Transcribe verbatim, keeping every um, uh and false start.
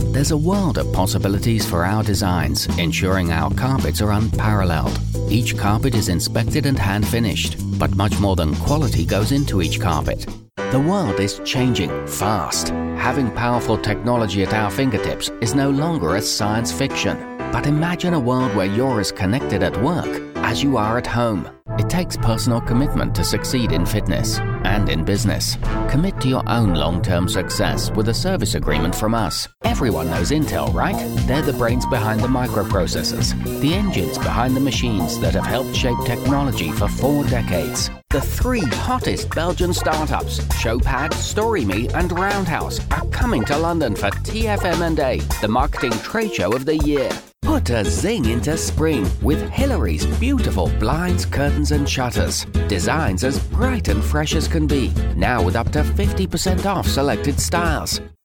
There's a world of possibilities for our designs, ensuring our carpets are unparalleled. Each carpet is inspected and hand-finished, but much more than quality goes into each carpet. The world is changing fast. Having powerful technology at our fingertips is no longer a science fiction. But imagine a world where you're as connected at work as you are at home. It takes personal commitment to succeed in fitness and in business. Commit to your own long-term success with a service agreement from us. Everyone knows Intel, right? They're the brains behind the microprocessors, the engines behind the machines that have helped shape technology for four decades. The three hottest Belgian startups, Showpad, StoryMe and Roundhouse, are coming to London for T F M and A, the marketing trade show of the year. Put a zing into spring with Hillary's beautiful blinds, curtains and shutters. Designs as bright and fresh as can be, now with up to fifty percent off selected styles.